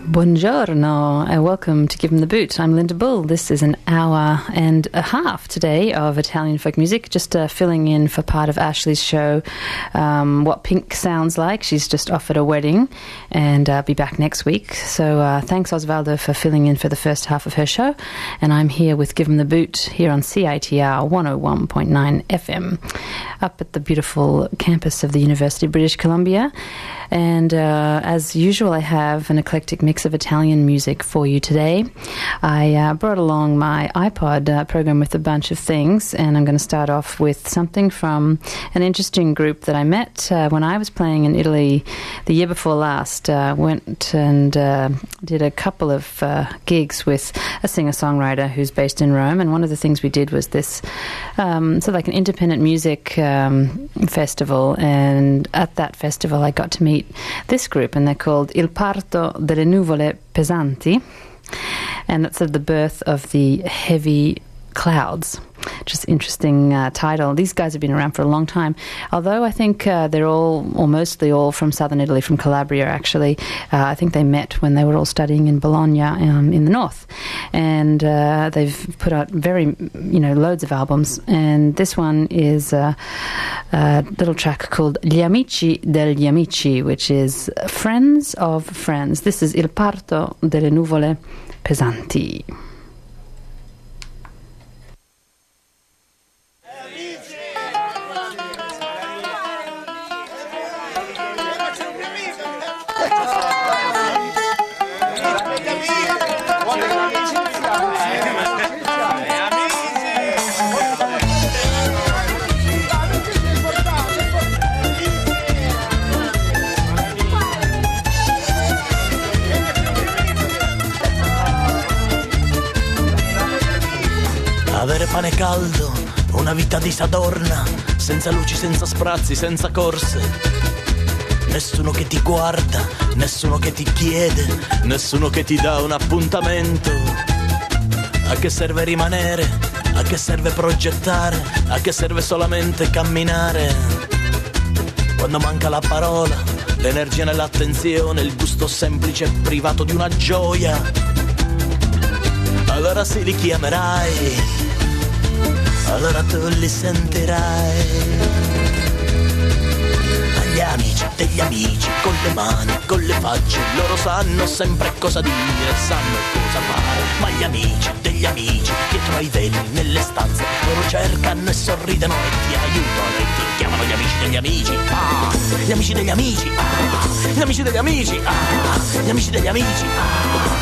Buongiorno and welcome to Give 'em the Boot. I'm Linda Bull. This is an hour and a half today of Italian folk music, just filling in for part of Ashley's show, what Pink sounds like. She's just off at a wedding and be back next week. So thanks Osvaldo for filling in for the first half of her show. And I'm here with Give 'em the Boot here on CITR 101.9 FM up at the beautiful campus of the University of British Columbia. And as usual, I have an eclectic mix of Italian music for you today. I brought along my iPod program with a bunch of things, and I'm going to start off with something from an interesting group that I met when I was playing in Italy the year before last. Went and did a couple of gigs with a singer-songwriter who's based in Rome, and one of the things we did was this sort of like an independent music festival, and at that festival I got to meet this group, and they're called Il Parto delle Nuvole Pesanti, and that's the birth of the heavy clouds. Just interesting title. These guys have been around for a long time, although I think they're all, or mostly all, from southern Italy, from Calabria actually. I think they met when they were all studying in Bologna in the north, and they've put out loads of albums, and this one is a little track called Gli Amici degli Amici, which is Friends of Friends. This is Il Parto delle Nuvole Pesanti. Avere pane caldo, una vita disadorna, senza luci, senza sprazzi, senza corse. Nessuno che ti guarda, nessuno che ti chiede, nessuno che ti dà un appuntamento. A che serve rimanere? A che serve progettare? A che serve solamente camminare? Quando manca la parola, l'energia nell'attenzione, il gusto semplice privato di una gioia, allora sì li chiamerai, allora tu li sentirai. Agli amici degli amici, con le mani, con le facce, loro sanno sempre cosa dire, sanno cosa fare. Ma gli amici degli amici, dietro ai vetri, nelle stanze, loro cercano e sorridono e ti aiutano e ti chiamano gli amici degli amici. Ah, gli amici degli amici, ah, gli amici degli amici, ah, gli amici degli amici, ah.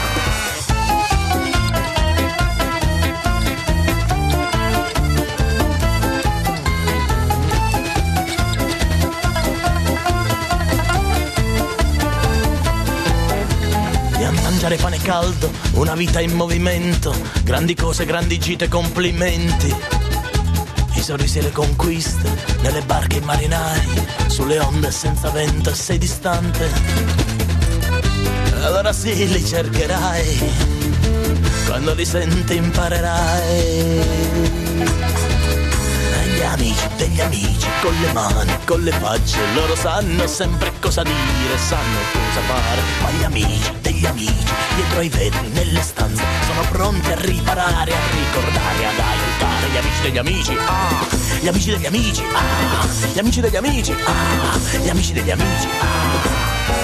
Mangiare pane caldo, una vita in movimento, grandi cose, grandi gite, complimenti. I sorrisi e le conquiste, nelle barche i marinai, sulle onde senza vento e sei distante. Allora sì, li cercherai, quando li senti imparerai. Gli amici degli amici, con le mani, con le facce, loro sanno sempre cosa dire, sanno cosa fare. Ma gli amici degli amici, dietro ai vetri, nelle stanze, sono pronti a riparare, a ricordare, ad aiutare. Gli amici degli amici, ah, gli amici degli amici, ah, gli amici degli amici, ah, gli amici degli amici, ah.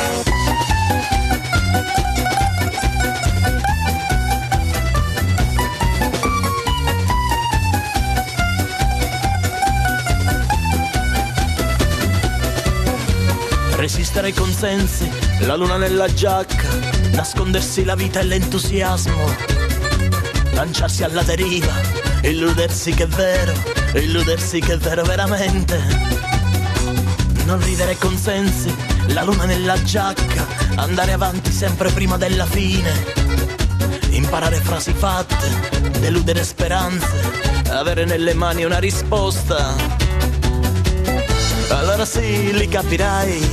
Resistere ai consensi, la luna nella giacca, nascondersi la vita e l'entusiasmo, lanciarsi alla deriva, illudersi che è vero veramente. Non ridere ai consensi, la luna nella giacca, andare avanti sempre prima della fine, imparare frasi fatte, deludere speranze, avere nelle mani una risposta. Allora sì, li capirai,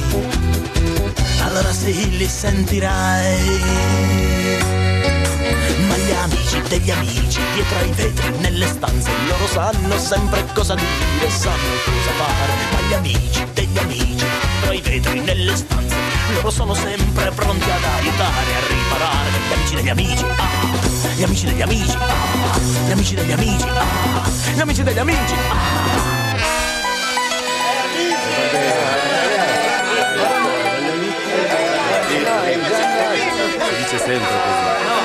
allora sì, li sentirai. Ma gli amici degli amici, dietro ai vetri, nelle stanze, loro sanno sempre cosa dire, sanno cosa fare, ma gli amici degli amici, dietro ai vetri, nelle stanze, loro sono sempre pronti ad aiutare, a riparare, gli amici degli amici, gli amici degli amici, gli amici degli amici, gli amici degli amici, dice sempre così.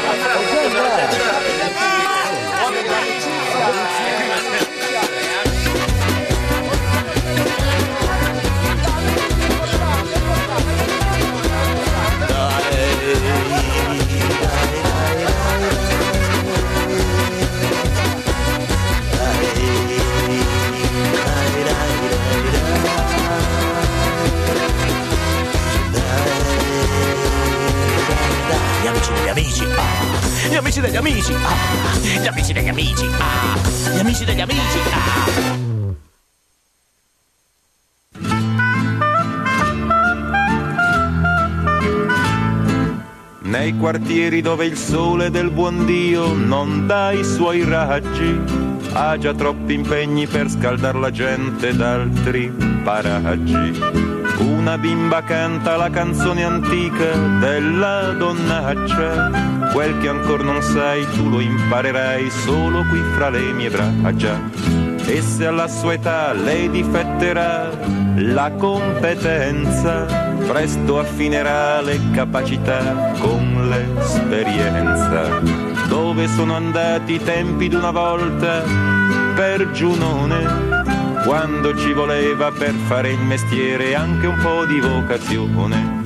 gli amici degli amici, gli amici degli amici, gli amici degli amici, gli amici degli amici. Nei quartieri dove il sole del buon Dio non dà i suoi raggi, ha già troppi impegni per scaldar la gente d'altri paraggi. Una bimba canta la canzone antica della donnaccia, quel che ancora non sai tu lo imparerai solo qui fra le mie braccia. E se alla sua età lei difetterà la competenza, presto affinerà le capacità con l'esperienza. Dove sono andati i tempi d'una volta per Giunone, quando ci voleva per fare il mestiere anche un po' di vocazione.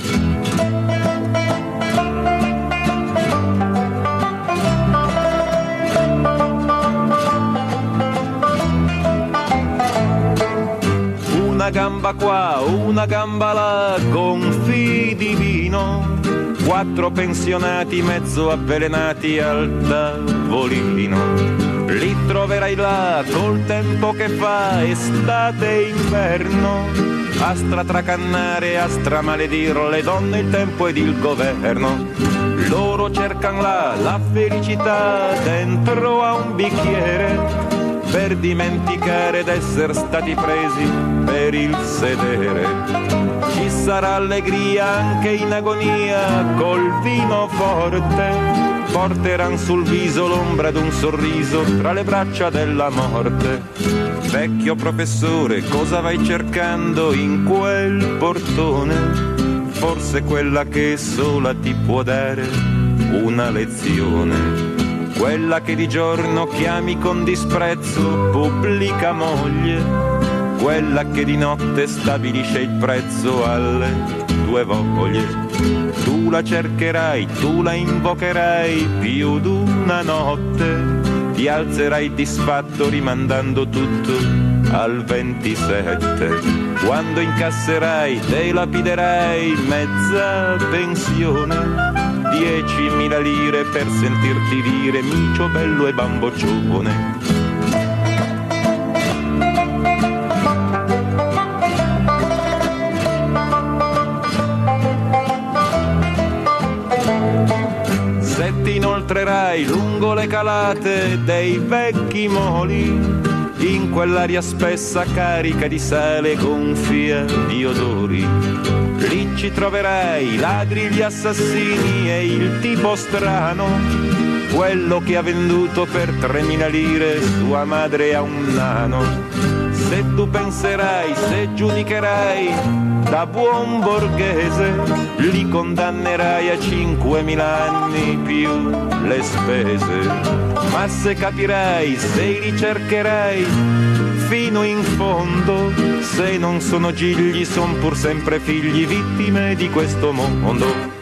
Una gamba qua, una gamba là, gonfi di vino, 4 pensionati mezzo avvelenati al tavolino. Li troverai là col tempo che fa, estate e inverno, a stratracannare, a stramaledir le donne, il tempo ed il governo. Loro cercan là la felicità dentro a un bicchiere, per dimenticare d'essere stati presi per il sedere. Ci sarà allegria anche in agonia col vino forte, porteran sul viso l'ombra d'un sorriso tra le braccia della morte. Vecchio professore, cosa vai cercando in quel portone? Forse quella che sola ti può dare una lezione. Quella che di giorno chiami con disprezzo pubblica moglie, quella che di notte stabilisce il prezzo alle tue voglie. Tu la cercherai, tu la invocherai più d'una notte, ti alzerai disfatto rimandando tutto al 27. Quando incasserai, te lapiderai mezza pensione, 10.000 lire per sentirti dire micio bello e bamboccione. Se ti inoltrerai lungo le calate dei vecchi moli, in quell'aria spessa carica di sale gonfia di odori, lì ci troverai i ladri, gli assassini e il tipo strano, quello che ha venduto per 3.000 lire sua madre a un nano. Se tu penserai, se giudicherai da buon borghese, li condannerai a 5.000 anni più le spese. Ma se capirai, se li cercherai fino in fondo, se non sono gigli, son pur sempre figli, vittime di questo mondo.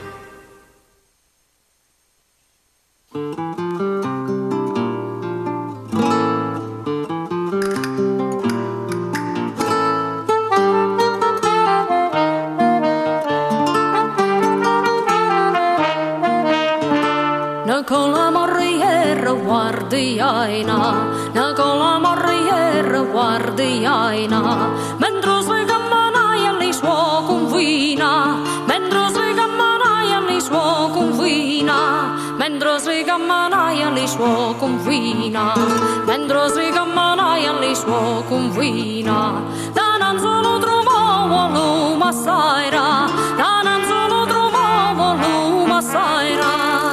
Mentre sui cammanai alle sue confina, mentre si cammanaia li suo confina, mentre si cammanaia li suo confina, da non solo trovavo l'uomo saira, da non solo trovavo l'uomo saira.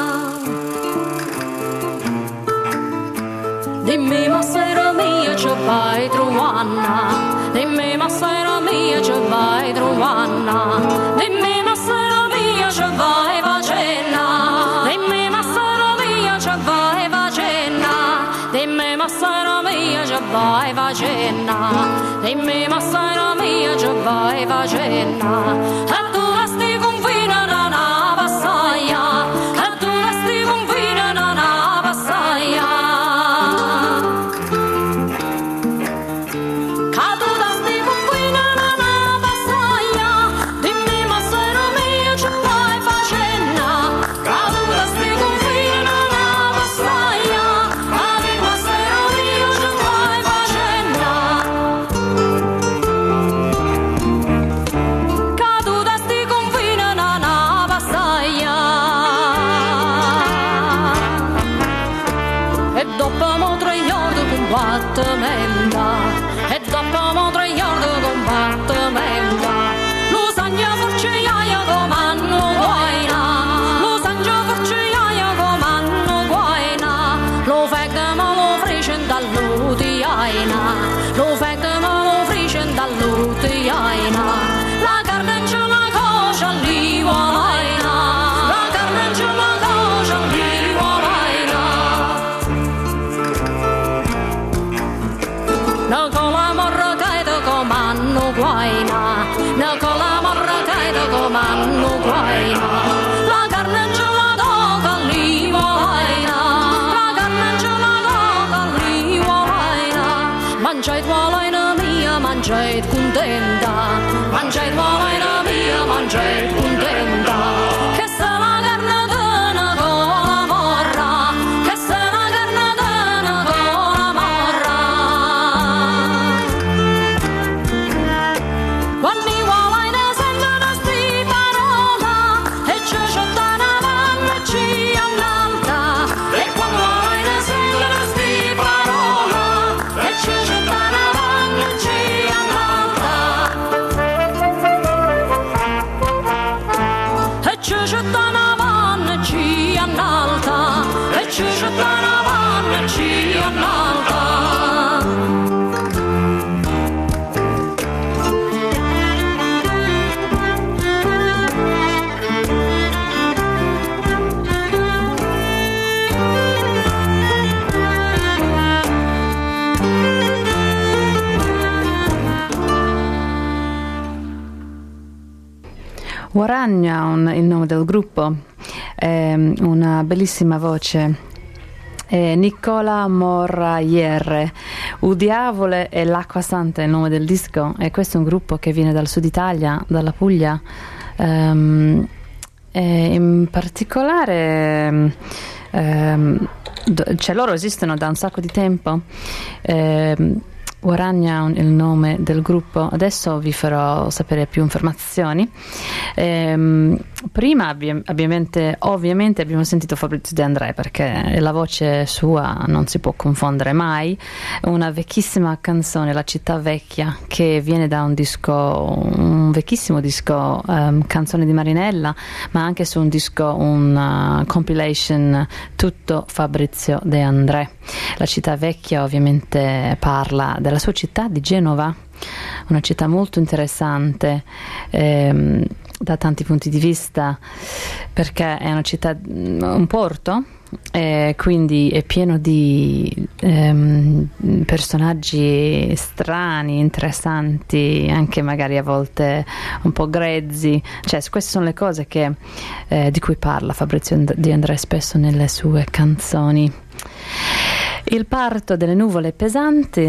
Dimmi ma sera mia ci vai trovando, dimmi ma sera mia ci vai trovando, dimmi ma sera mia ci vai facendo, dimmi ma sera mia ci vai facendo, dimmi ma sera mia ci vai facendo, dimmi ma sera mia ci vai facendo. E tu resti confina da una passaia, e tu resti confina da una passaia. E dopo mo 3 giorni combattimento, lo sangio forciaia comando guaina, lo sangio forciaia comando guaina, lo fecca ma lo frisce dall'utiaina, lo fecca ma lo frisce dall'utiaina, la carne c'è la coscia lì guaina, la carne c'è la coscia lì guaina. No con la morra caida comando guaina, no con la morra caida comando guaina, la carne ce la tocca lì guaina, la carne ce la tocca lì guaina. Mangiai guaina mia, mangiai contenta, mangiai guaina mia, mangiai contenta, che se la carne dona con la morra, che se la carne dona con la morra. Quando i guaina sentono sti parola, e ci c'è una vanna ci annalta, e quando i guaina sentono sti parola, e ci c'è una vanna ci annalta, e ci c'è una vanna ci annalta, e ci c'è una vanna ci annalta. Waragna, il nome del gruppo, una bellissima voce. Nicola Morraiere, U Diavole e l'Acqua Santa è il nome del disco, e questo è un gruppo che viene dal sud Italia, dalla Puglia, e in particolare cioè loro esistono da un sacco di tempo. Waragna è il nome del gruppo. Adesso vi farò sapere più informazioni. Prima ovviamente abbiamo sentito Fabrizio De André, perché la voce sua non si può confondere mai. Una vecchissima canzone, La città vecchia, che viene da un vecchissimo disco, Canzone di Marinella, ma anche su un disco, un compilation, tutto Fabrizio De André. La città vecchia ovviamente parla della sua città di Genova, una città molto interessante da tanti punti di vista, perché è una città, un porto, quindi è pieno di personaggi strani, interessanti, anche magari a volte un po' grezzi. Cioè, queste sono le cose di cui parla Fabrizio De André spesso nelle sue canzoni. Il parto delle nuvole pesanti,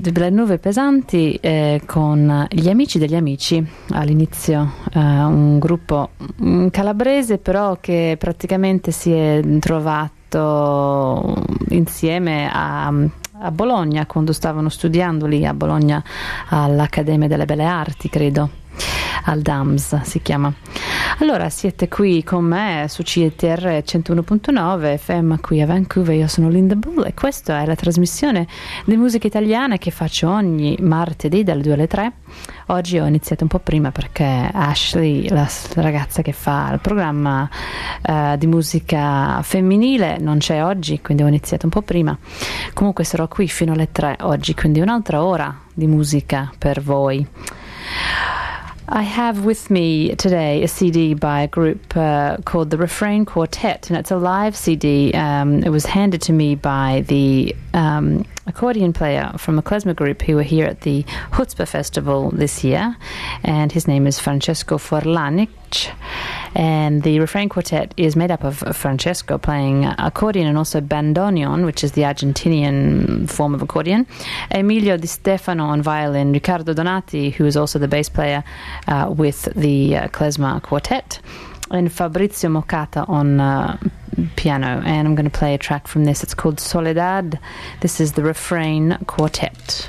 con gli amici degli amici all'inizio, un gruppo calabrese però che praticamente si è trovato insieme a Bologna, quando stavano studiando lì a Bologna all'Accademia delle Belle Arti, credo. al Dams si chiama. Allora siete qui con me su CTR 101.9 FM qui a Vancouver. Io sono Linda Bull e questa è la trasmissione di musica italiana che faccio ogni martedì dalle 2 alle 3. Oggi ho iniziato un po' prima perché Ashley, la ragazza che fa il programma di musica femminile, non c'è oggi, quindi ho iniziato un po' prima. Comunque sarò qui fino alle 3 oggi, quindi un'altra ora di musica per voi. I have with me today a CD by a group called the Refrain Quartet, and it's a live CD. It was handed to me by the accordion player from a klezmer group who were here at the Chutzpah Festival this year, and his name is Francesco Forlanic. And the Refrain Quartet is made up of Francesco playing accordion and also bandoneon, which is the Argentinian form of accordion, Emilio Di Stefano on violin, Riccardo Donati, who is also the bass player with the klezmer quartet, and Fabrizio Moccata on piano. And I'm going to play a track from this. It's called Soledad. This is the Refrain Quartet.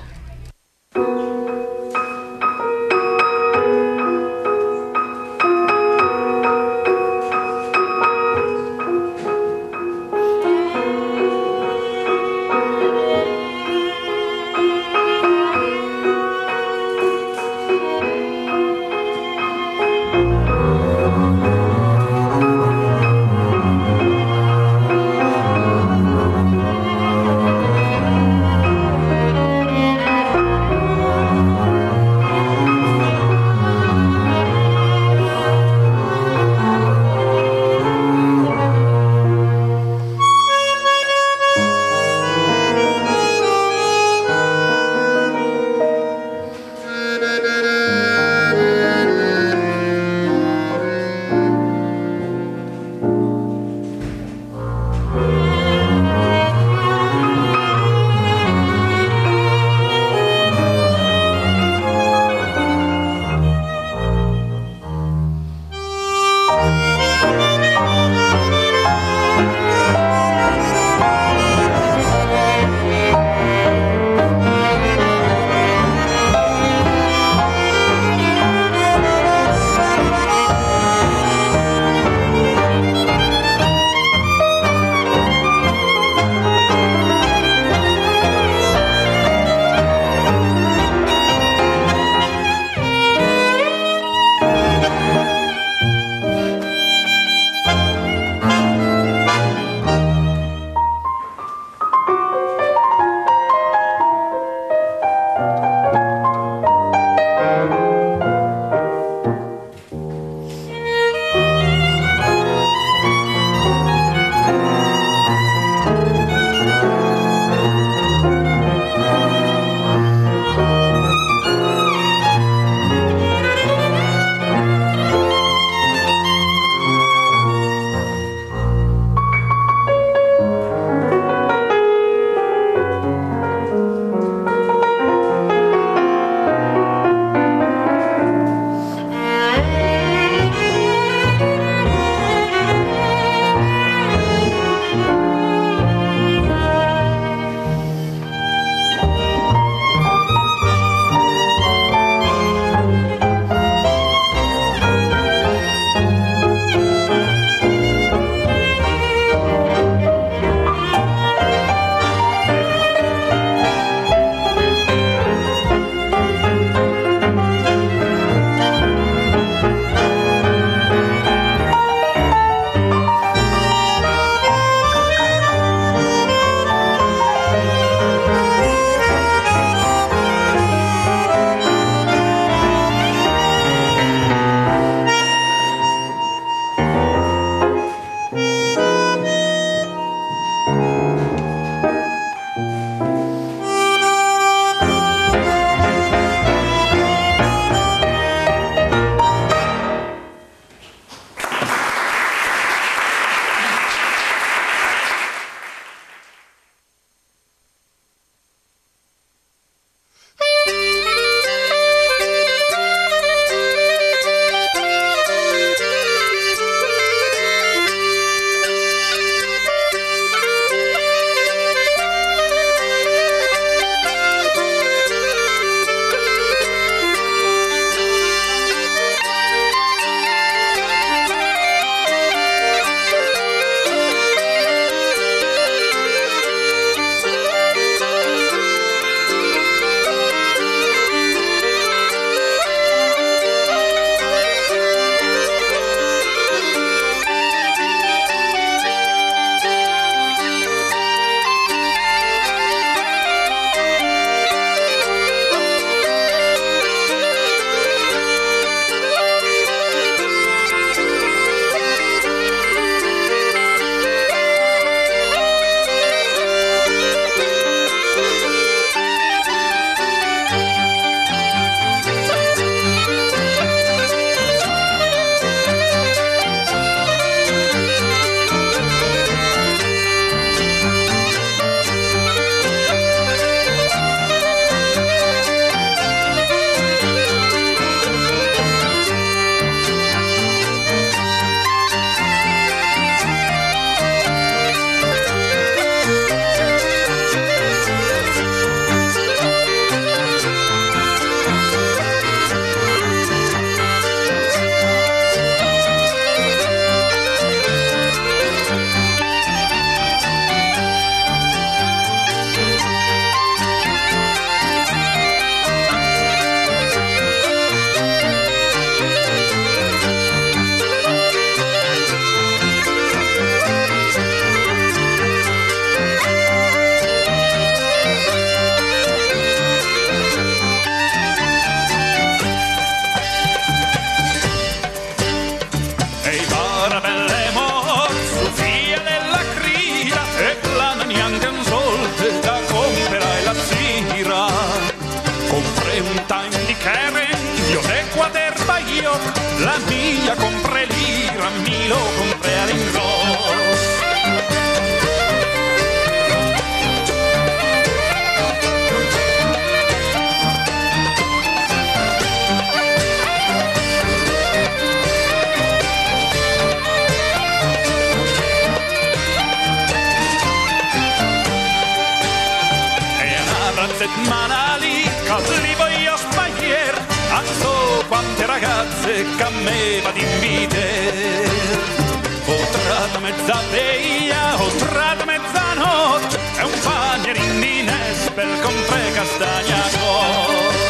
settimanali, che li voglio sbagliare, anzo quante ragazze che a me va d'invite. Oltrata mezz'avveglia, oltrata mezzanotte, è un pagnerin di Nespel con 3 castagnaco.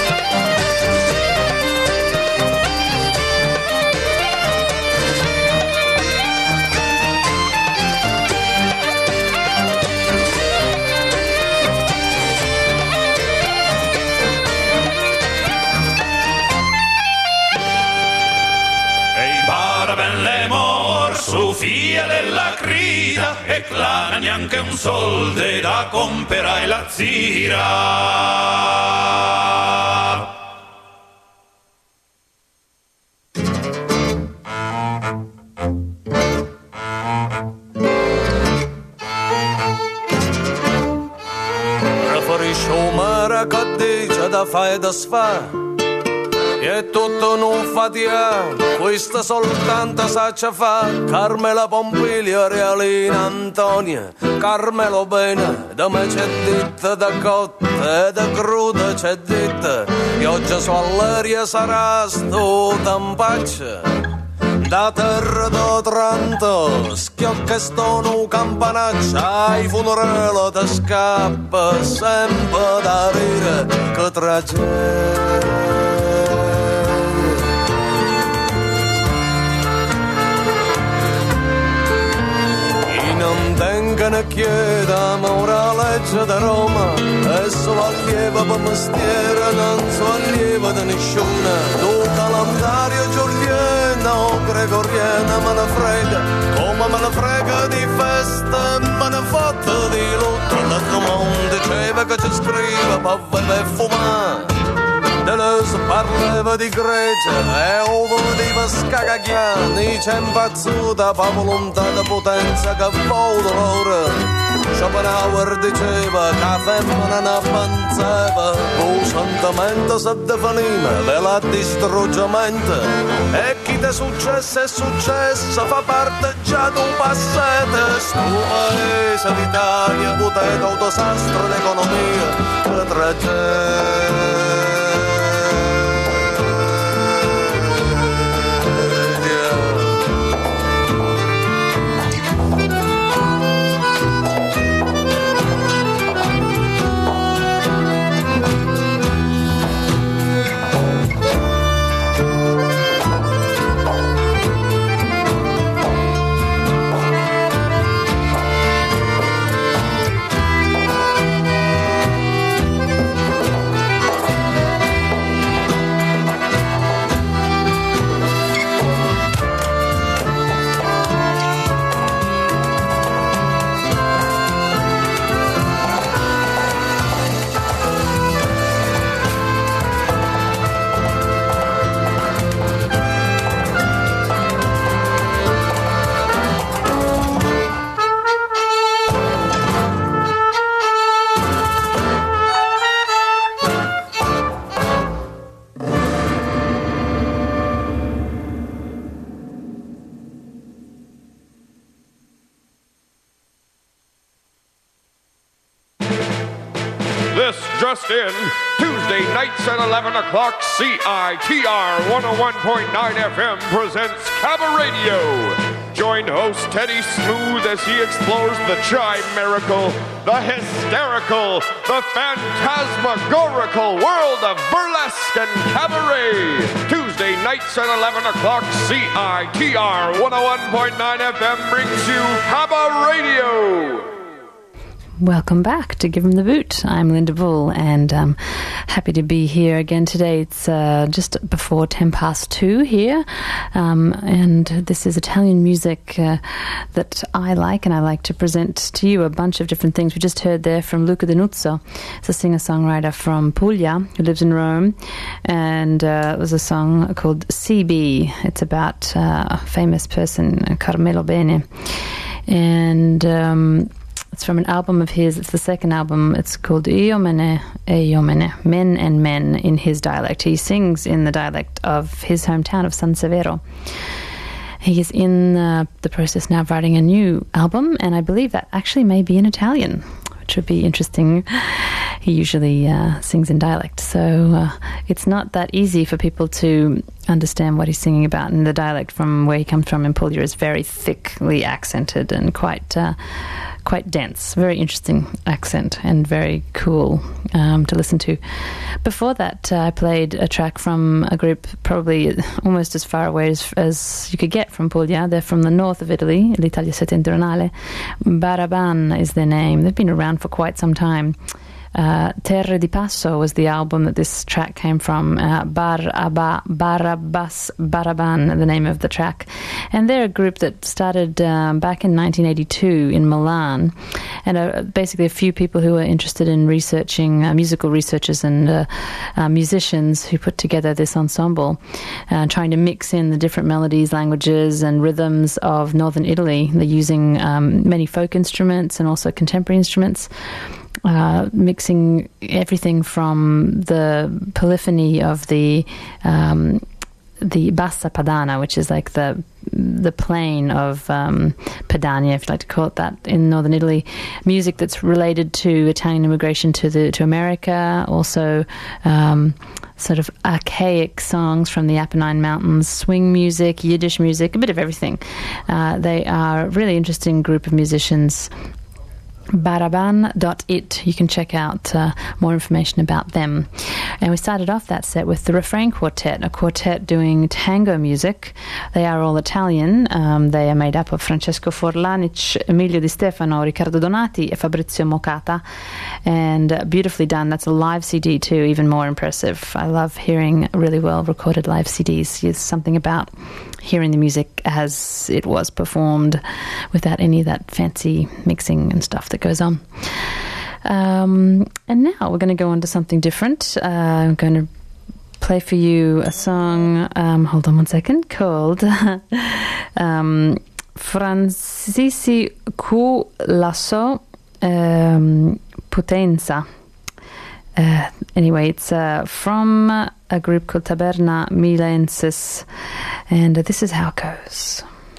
Sofia della crida e clana neanche un soldo da comprare la zira. Preferisco un mare che dice da fare da sfare. E tutto non fatica, questa soltanto saccia fa. Carmela Pompilio, Realina Antonia, Carmelo Bene, da me c'è detta, da cotta e da cruda c'è detta. E oggi su all'aria sarà sto tampaccia. Da terra d'Otranto, schiocca sto nu campanaccia, ai funerali ti scappa sempre da rire che tragedia. Ne chieda ma ora legge da Roma e solo allieva per mestiere non so allieva di nessuna tu calendario giuliano gregoriana me ne frega come me ne frega di festa me ne fotte di lutto la domanda diceva che ci scrive per bere e fumare Deleuze parlava di Grecia e ovo di Pascaghiani c'è impazzuta per volontà di potenza che vuole dolore. Schopenhauer diceva che la femmina non avanzava, il sentimento si definiva della distruggamento. E chi ti è successo fa parte già di un passato. Sto paese d'Italia, potete un disastro d'economia, che tragedia. Just in, Tuesday nights at 11 o'clock, CITR 101.9 FM presents Cabba Radio. Join host Teddy Smooth as he explores the chimerical, the hysterical, the phantasmagorical world of burlesque and cabaret. Tuesday nights at 11 o'clock, CITR 101.9 FM brings you Cabba Radio. Welcome back to Give 'em the Boot. I'm Linda Bull, and happy to be here again today. It's just before 2:10 here, and this is Italian music that I like, and I like to present to you a bunch of different things. We just heard there from Luca D'Annunzio. It's a singer-songwriter from Puglia who lives in Rome, and it was a song called CB. It's about a famous person, Carmelo Bene, and it's from an album of his. It's the second album. It's called Io Mene e Io Mene, Men and Men, in his dialect. He sings in the dialect of his hometown of San Severo. He is in the process now of writing a new album, and I believe that actually may be in Italian, which would be interesting. he usually sings in dialect. So it's not that easy for people to understand what he's singing about. And the dialect from where he comes from in Puglia is very thickly accented and quite dense. Very interesting accent and very cool to listen to. Before that, I played a track from a group probably almost as far away as you could get from Puglia. They're from the north of Italy, l'Italia settentrionale. Baraban is their name. They've been around for quite some time. Terre di Passo was the album that this track came from. Barabbas Baraban, the name of the track. And they're a group that started back in 1982 in Milan, and basically a few people who were interested in researching, musical researchers and musicians who put together this ensemble, trying to mix in the different melodies, languages and rhythms of northern Italy. They're using many folk instruments and also contemporary instruments. Mixing everything from the polyphony of the Bassa Padana, which is like the plain of Padania, if you like to call it that, in northern Italy. Music that's related to Italian immigration to America. Also, sort of archaic songs from the Apennine Mountains, swing music, Yiddish music, a bit of everything. They are a really interesting group of musicians. Baraban.it. You can check out more information about them. And we started off that set with the Refrain Quartet, a quartet doing tango music. They are all Italian. They are made up of Francesco Forlanic, Emilio Di Stefano, Riccardo Donati, and Fabrizio Moccata. And beautifully done. That's a live CD too, even more impressive. I love hearing really well recorded live CDs. There's something about hearing the music as it was performed without any of that fancy mixing and stuff that goes on. And now we're going to go on to something different. I'm going to play for you a song, hold on one second, called Francisi cu lasso Potenza. Anyway, it's from a group called Taberna Milensis, and this is how it goes.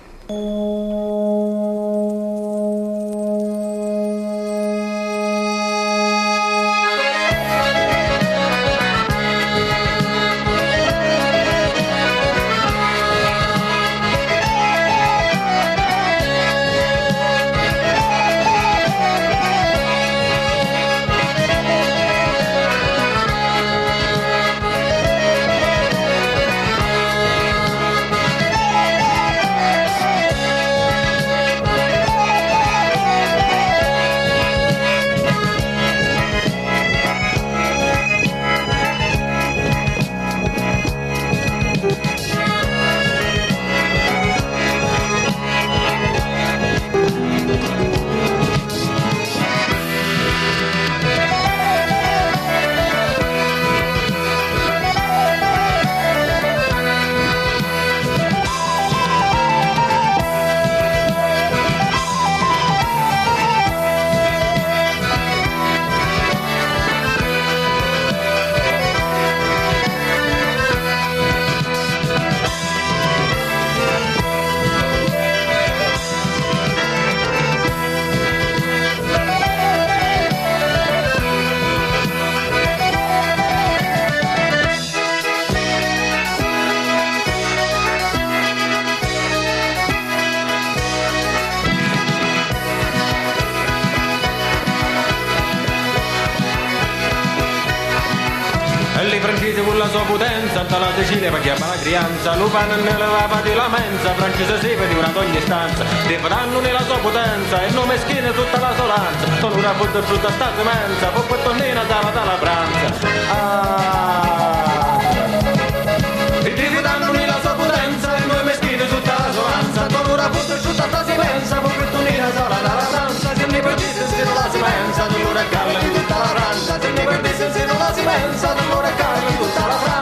Con la sua potenza, dalla Sicilia per chiamare la crianza, Lupano ne levava di la mensa, Francese si veniva ad ogni stanza, devoranno nella sua potenza, e nome schine tutta la solanza, con una frutta sta immensa, con quel tonnino dalla pranza. E devoranno nella sua potenza, e noi meschine tutta la solanza, con una frutta sta immensa, con quel tonnino dalla pranza, se ne perdisse se non la si pensa, allora calla in tutta la pranza, se ne perdisse se non la si pensa, allora calla in tutta la pranza.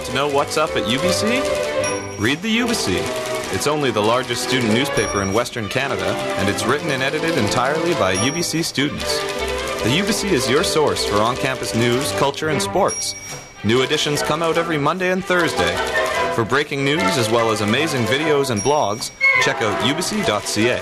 Want to know what's up at UBC? Read the UBC. It's only the largest student newspaper in Western Canada, and it's written and edited entirely by UBC students. The UBC is your source for on-campus news, culture, and sports. New editions come out every Monday and Thursday. For breaking news as well as amazing videos and blogs, check out ubc.ca.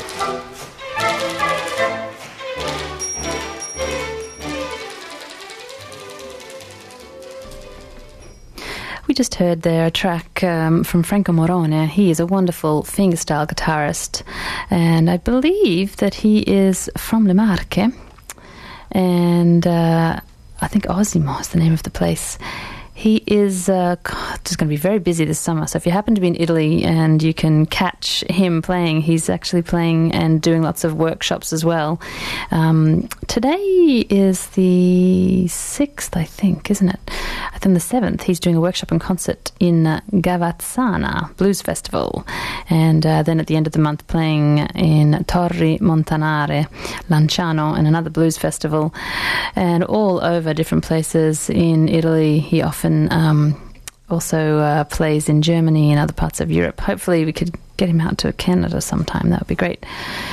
We just heard there a track from Franco Morone. He is a wonderful fingerstyle guitarist, and I believe that he is from Le Marche, and I think Osimo is the name of the place. He is just going to be very busy this summer, so if you happen to be in Italy and you can catch him playing, he's actually playing and doing lots of workshops as well. Today is the 6th, I think, isn't it? I think the 7th, he's doing a workshop and concert in Gavazzana Blues Festival, and then at the end of the month playing in Torri Montanare, Lanciano, and another blues festival, and all over different places in Italy. He often also plays in Germany and other parts of Europe. Hopefully we could get him out to Canada sometime. That would be great.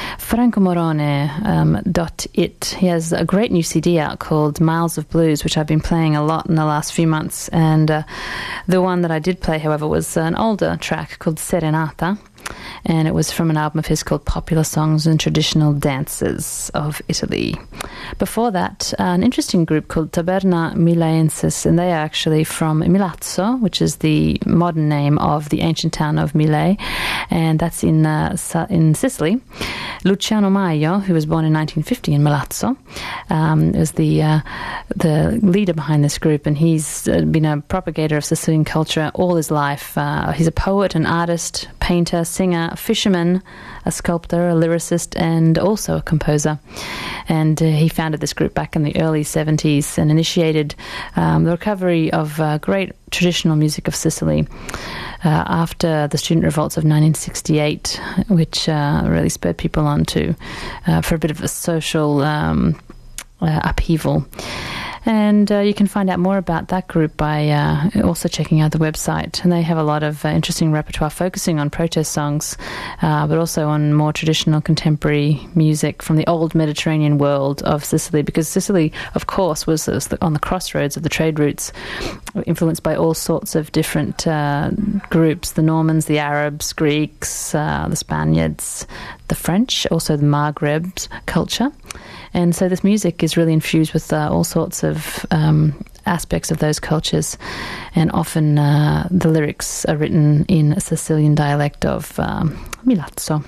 FrancoMorone.it. He has a great new CD out called Miles of Blues, which I've been playing a lot in the last few months. And the one that I did play, however, was an older track called Serenata. And it was from an album of his called Popular Songs and Traditional Dances of Italy. Before that, an interesting group called Taberna Milaensis, and they are actually from Milazzo, which is the modern name of the ancient town of Mile, and that's in Sicily. Luciano Maio, who was born in 1950 in Milazzo, is the leader behind this group, and he's been a propagator of Sicilian culture all his life. He's a poet, an artist, painter, singer, a fisherman, a sculptor, a lyricist, and also a composer. And he founded this group back in the early 70s and initiated the recovery of great traditional music of Sicily after the student revolts of 1968, which really spurred people on to for a bit of a social upheaval. And you can find out more about that group by also checking out the website. And they have a lot of interesting repertoire focusing on protest songs, but also on more traditional contemporary music from the old Mediterranean world of Sicily, because Sicily, of course, was on the crossroads of the trade routes, influenced by all sorts of different groups, the Normans, the Arabs, Greeks, the Spaniards, the French, also the Maghreb's culture. And so this music is really infused with all sorts of aspects of those cultures, and often the lyrics are written in a Sicilian dialect of Milazzo.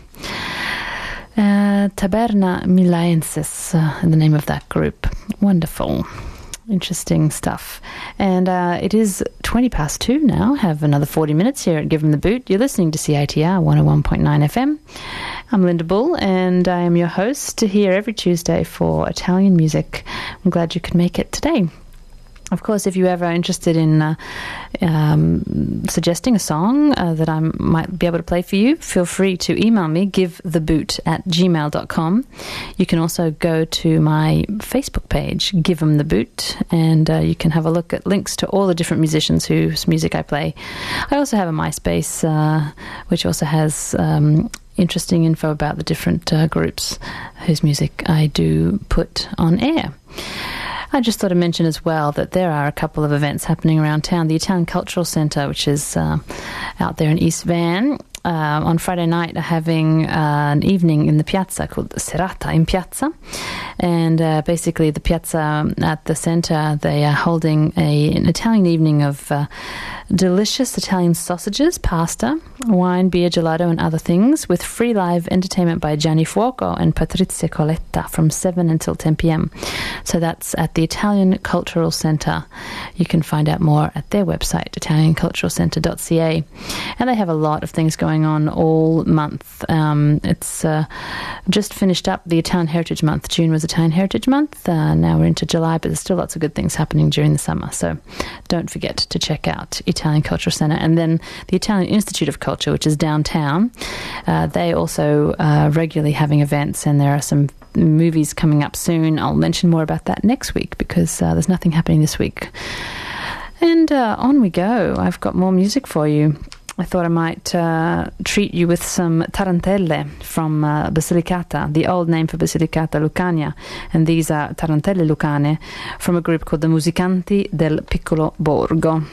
Taberna Milaensis, the name of that group. Wonderful. Interesting stuff. And it is 2:20 now. Have another 40 minutes here at Give 'em the Boot. You're listening to CITR 101.9 FM. I'm Linda Bull, and I am your host here every Tuesday for Italian music. I'm glad you could make it today. Of course, if you're ever interested in suggesting a song that I might be able to play for you, feel free to email me, givetheboot@gmail.com. You can also go to my Facebook page, Give 'em the Boot, and you can have a look at links to all the different musicians whose music I play. I also have a MySpace, which also has interesting info about the different groups whose music I do put on air. I just thought to mention as well that there are a couple of events happening around town. The Italian Cultural Centre, which is out there in East Van, on Friday night are having an evening in the piazza called Serata in Piazza. And basically the piazza at the centre, they are holding an Italian evening of delicious Italian sausages, pasta, wine, beer, gelato and other things, with free live entertainment by Gianni Fuoco and Patrizia Coletta from 7 until 10 p.m. So that's at the Italian Cultural Centre. You can find out more at their website, italianculturalcentre.ca. And they have a lot of things going on all month. It's just finished up the Italian Heritage Month. June was Italian Heritage Month. Now we're into July, but there's still lots of good things happening during the summer. So don't forget to check out Italian Cultural Centre. And then the Italian Institute of Culture, which is downtown, they also regularly having events, and there are some movies coming up soon. I'll mention more about that next week because there's nothing happening this week. And on we go. I've got more music for you. I thought I might treat you with some tarantelle from Basilicata, the old name for Basilicata Lucania. And these are tarantelle lucane from a group called the Musicanti del Piccolo Borgo.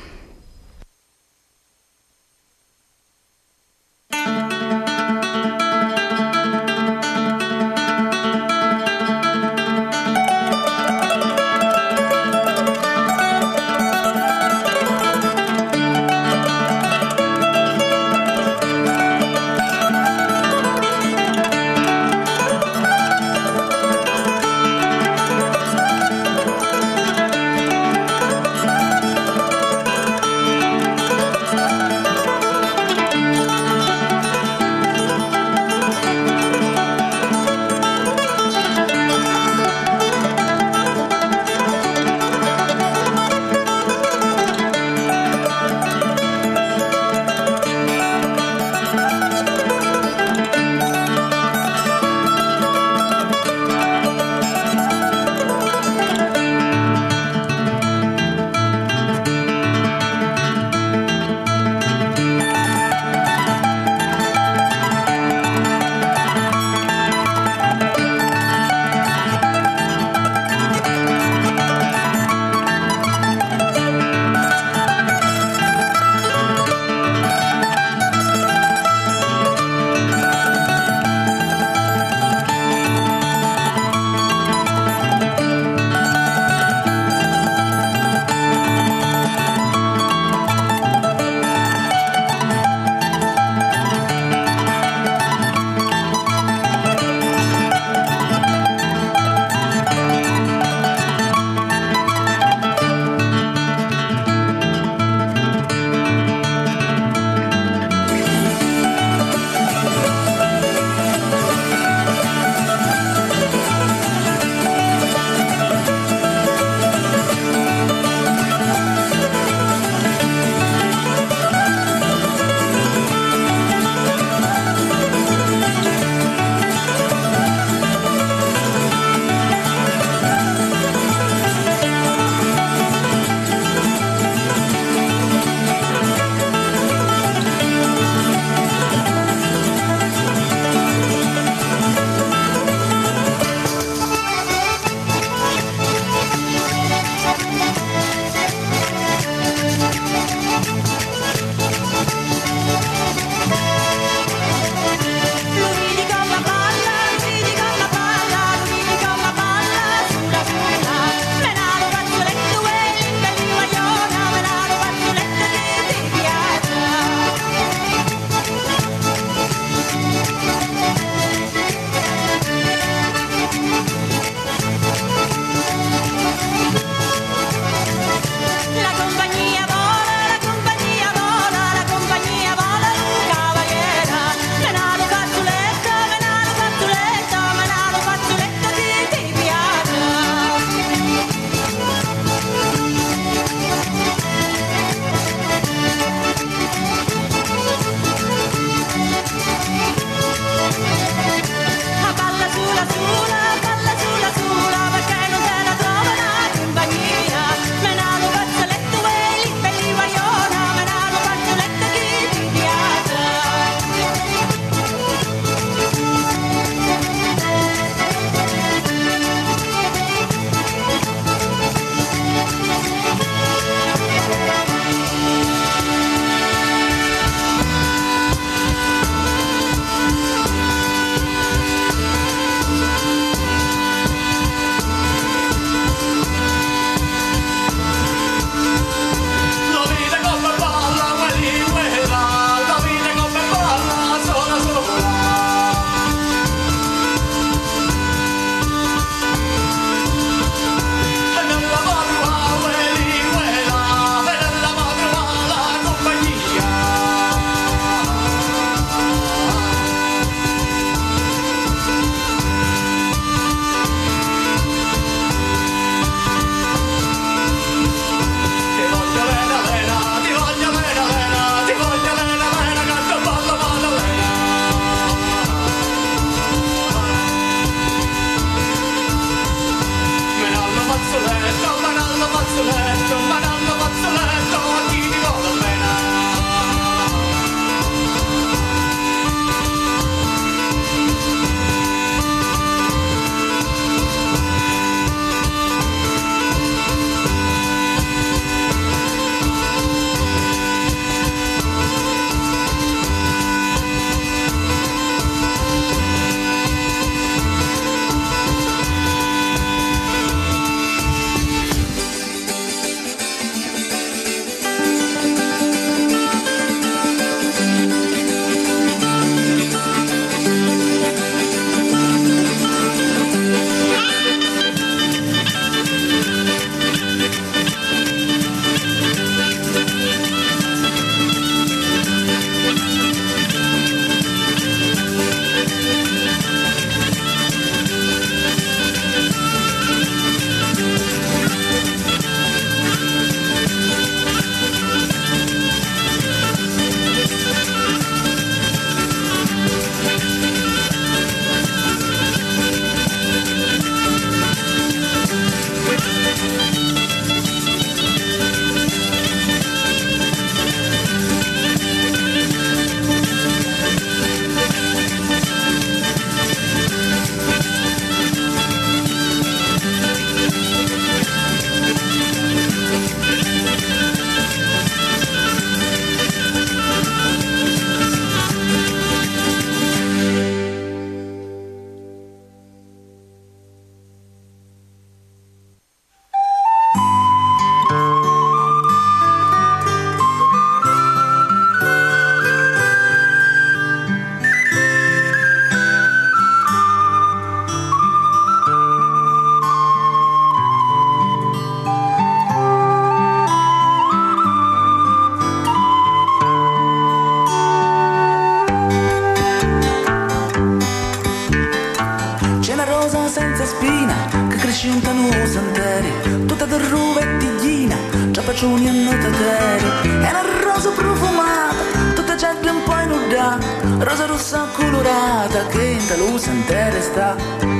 spina che cresciunta nu santeri, tutta de ruve e tiglina, già paciuni e notateri, è una rosa profumata, tutta gente un po' inudata, rosa rossa colorata che in talu santeri sta.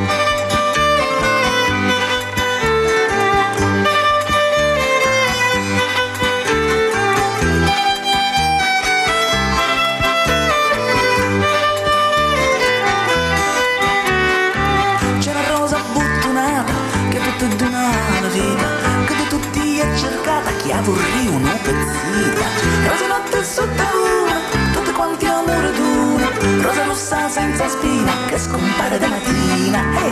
Vorrei una pezzita, rosa notte sotto luna, tutti quanti amore d'una, rosa rossa senza spina che scompare da mattina. Hey!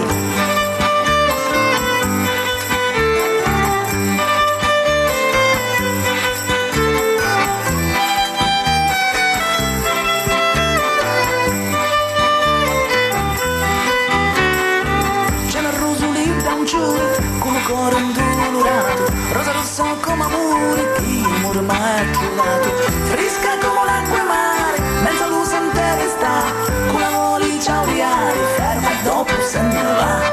C'è una rosolita un giorno con un cuore indolorato, rosa rossa come amore che il muro mai ha trovato, fresca come l'acqua mare, mezza luce in terra sta, con la volicia aureale, ferma e dopo se ne va.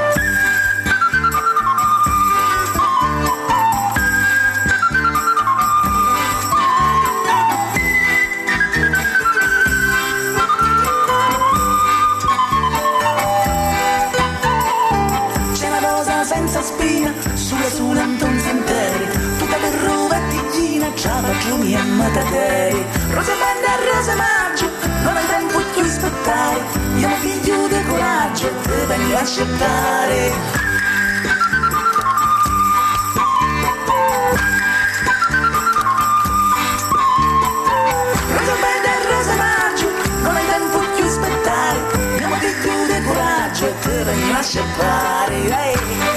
C'è una rosa senza spina, sulla Anton Santeri, tutta le rovettigline, ciao giuni e matateri, rosa banda e rosa maggio, non hai tempo più aspettare, io mi figlio di coraggio, te vengo a accettare. Rosa banda e rosa maggio, non hai tempo più aspettare, io mi figlio di coraggio, te vengo a accettare. Hey.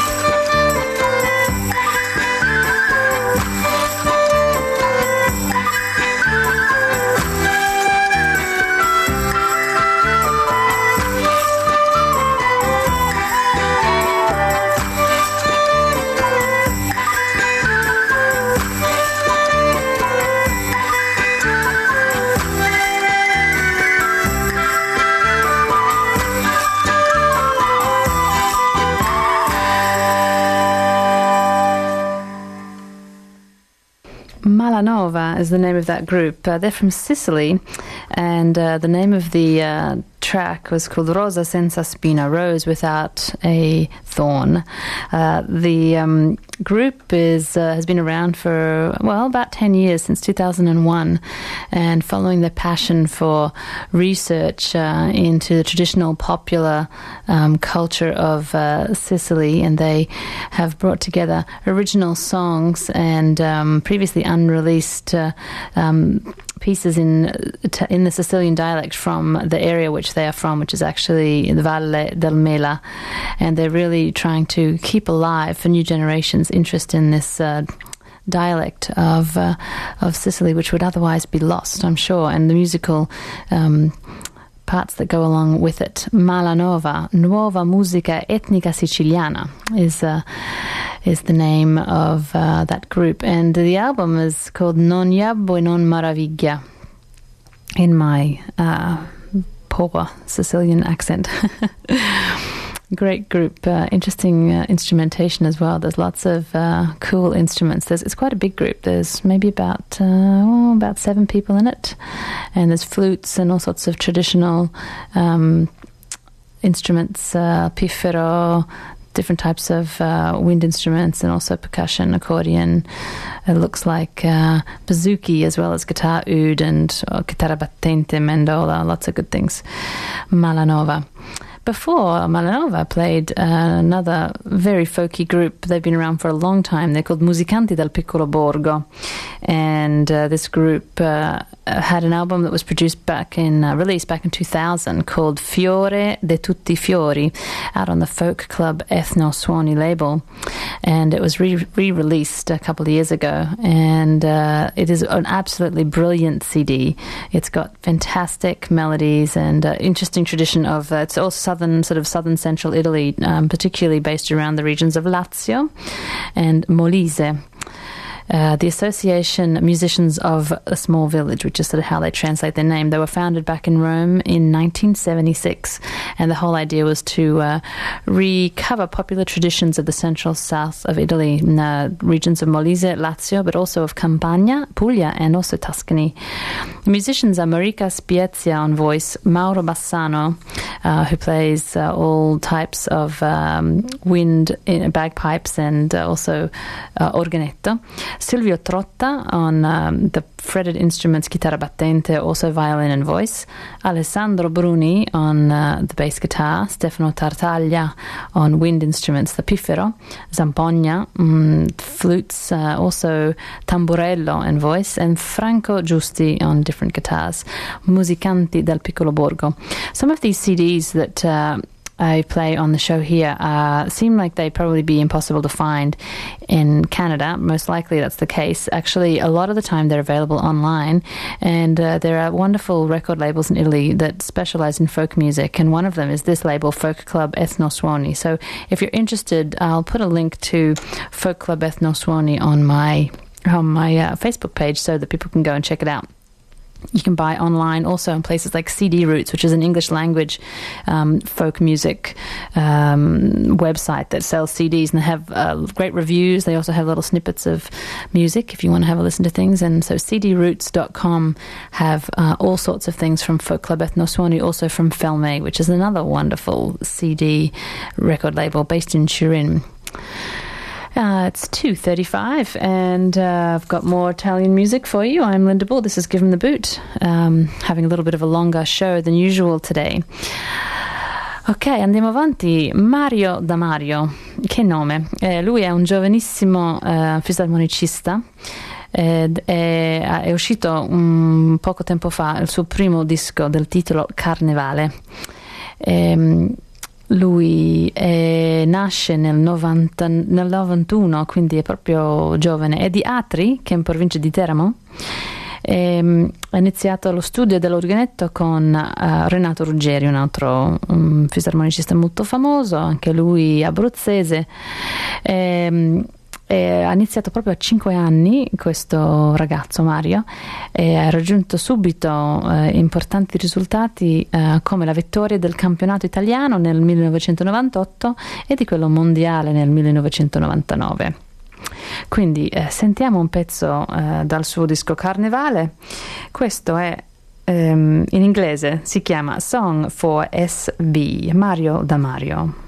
Malanova is the name of that group. They're from Sicily, and the name of the track was called Rosa Senza Spina, Rose Without a Thorn. The group has been around for, well, about 10 years, since 2001, and following their passion for research into the traditional popular culture of Sicily, and they have brought together original songs and previously unreleased pieces in the Sicilian dialect from the area which they are from, which is actually the Valle del Mela, and they're really trying to keep alive for new generations interest in this dialect of Sicily, which would otherwise be lost, I'm sure, and the musical parts that go along with it. Malanova, Nuova Musica Etnica Siciliana, is the name of that group, and the album is called Non Jabbo e Non Maraviglia, in my poor Sicilian accent. Great group, interesting instrumentation as well. There's lots of cool instruments. It's quite a big group. There's maybe about 7 people in it, and there's flutes and all sorts of traditional instruments, piffero, different types of wind instruments, and also percussion, accordion. It looks like bouzouki, as well as guitar oud and chitarra battente, mendola, lots of good things. Malanova. Before, Malanova played another very folky group. They've been around for a long time. They're called Musicanti del Piccolo Borgo. And this group had an album that was released back in 2000, called Fiore de Tutti Fiori, out on the Folk Club Ethno Suoni label. And it was re-released a couple of years ago. And it is an absolutely brilliant CD. It's got fantastic melodies and interesting tradition of, it's all southern central Italy, particularly based around the regions of Lazio and Molise. the Association Musicians of a Small Village, which is sort of how they translate their name. They were founded back in Rome in 1976, and the whole idea was to recover popular traditions of the central south of Italy, in the regions of Molise, Lazio, but also of Campania, Puglia, and also Tuscany. The musicians are Marika Spiezia on voice, Mauro Bassano, who plays all types of wind bagpipes and also organetto, Silvio Trotta on the fretted instruments, chitarra battente, also violin and voice, Alessandro Bruni on the bass guitar, Stefano Tartaglia on wind instruments, the piffero, Zampogna, flutes, also tamburello and voice, and Franco Giusti on different guitars, Musicanti del Piccolo Borgo. Some of these CDs that I play on the show here seem like they'd probably be impossible to find in Canada. Most likely that's the case. Actually, a lot of the time they're available online, and there are wonderful record labels in Italy that specialize in folk music, and one of them is this label, Folk Club Ethnosuoni. So if you're interested, I'll put a link to Folk Club Ethnosuoni on my Facebook page so that people can go and check it out. You can buy online also in places like CD Roots, which is an English language folk music website that sells CDs, and they have great reviews. They also have little snippets of music if you want to have a listen to things. And so cdroots.com have all sorts of things from Folk Club Ethnosuoni, also from Felme, which is another wonderful CD record label based in Turin. It's 2:35, and I've got more Italian music for you. I'm Linda Bull. This is Give 'em the Boot, having a little bit of a longer show than usual today. Ok, andiamo avanti. Mario Damario, che nome? Lui è un giovanissimo fisarmonicista. È uscito poco tempo fa il suo primo disco del titolo Carnevale. Lui nasce nel 91, quindi è proprio giovane. È di Atri, che è in provincia di Teramo. Ha iniziato lo studio dell'organetto con Renato Ruggeri, un altro fisarmonicista molto famoso, anche lui abruzzese. Ha iniziato proprio a 5 anni questo ragazzo Mario, e ha raggiunto subito importanti risultati come la vittoria del campionato italiano nel 1998 e di quello mondiale nel 1999. Quindi sentiamo un pezzo dal suo disco Carnevale. Questo è in inglese, si chiama Song for SB, Mario Damario.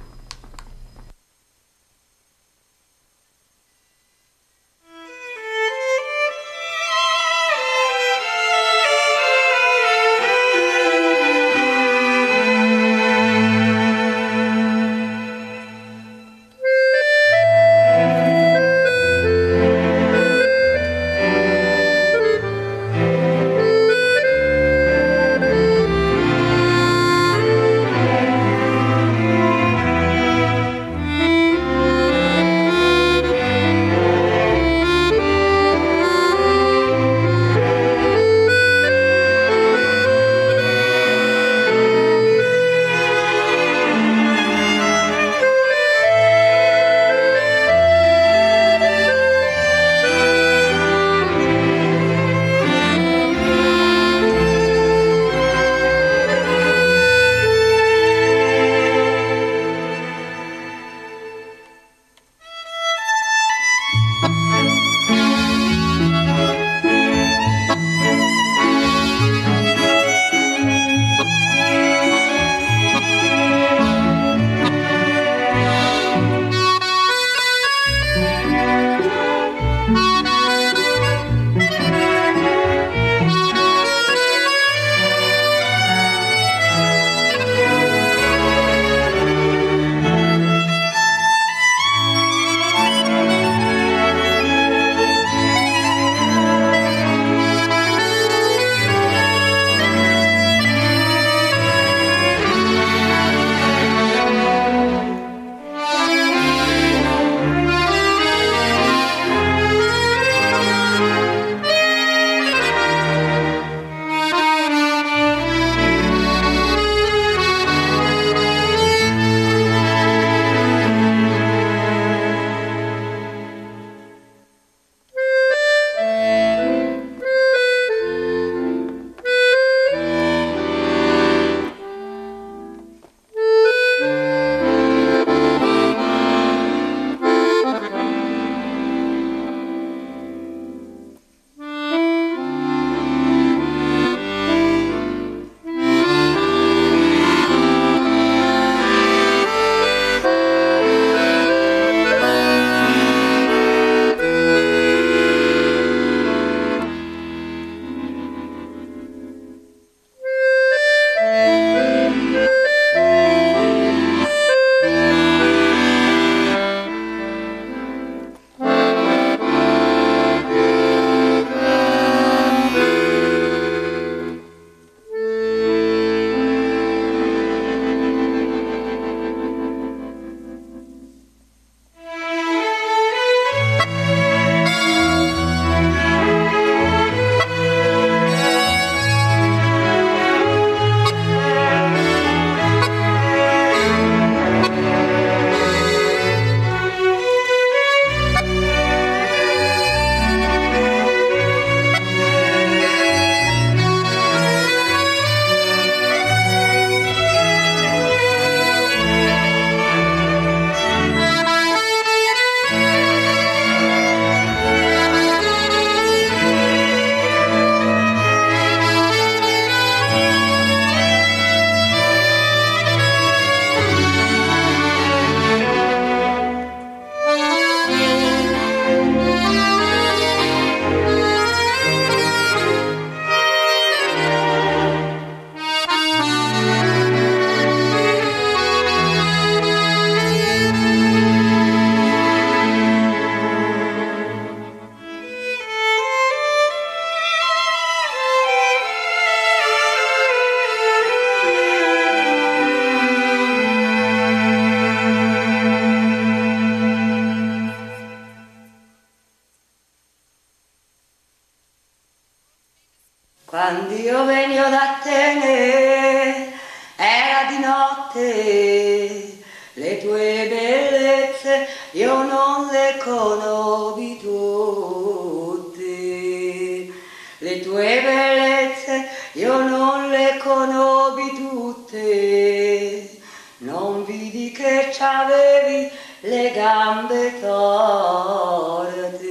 te. Le tue bellezze io non le conobbi tutte. Le tue bellezze io non le conobbi tutte. Non vidi che c'avevi le gambe torte.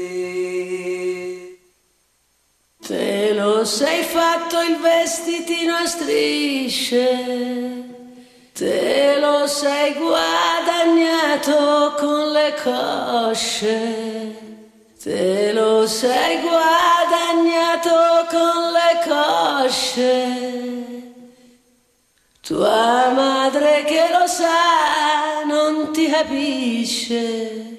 Te lo sei fatto il vestitino a strisce, te lo sei guadagnato con le cosce, te lo sei guadagnato con le cosce. Tua madre che lo sa non ti capisce.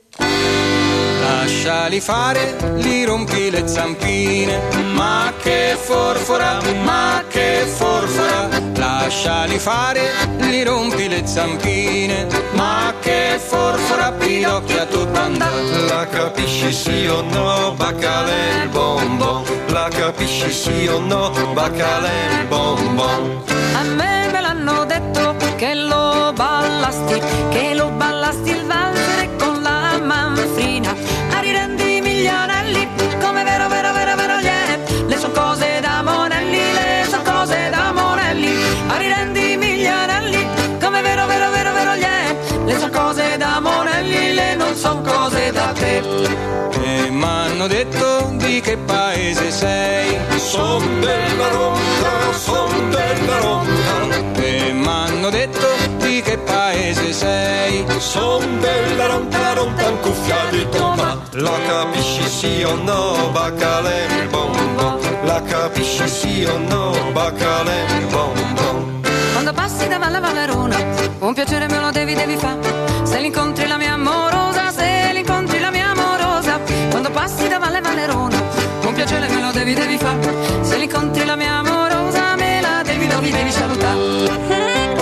Lasciali fare, gli rompi le zampine, ma che forfora, ma che forfora. Lasciali fare, gli rompi le zampine, ma che forfora, pidocchia tutta andata. La capisci sì o no, baccalè il bonbon. La capisci sì o no, baccalè il bonbon. A me l'hanno detto che lo ballasti il valzer con la manfrina, a rirendi milionelli, come vero, vero, vero, vero, yeah. Le son cose da monelli, le son cose da monelli, a rirendi milionelli, come vero, vero, vero, vero, yeah. Le son cose da monelli, le non son cose da te. E m'hanno detto di che paese sei, son della Ronda, son della Ronda. E m'hanno detto di che paese sei, son della Ronda, Ronda incuffiati toma. La capisci sì o no, baccalè il bonbon. La capisci sì o no, baccalè il bonbon. Quando passi davanti alla Vallerona, un piacere me lo devi fare. Se l'incontri la mia amorosa, se l'incontri la mia amorosa. Quando passi davanti alla Vallerona, un piacere me lo devi fare. Se l'incontri la mia amorosa, me la devi salutare.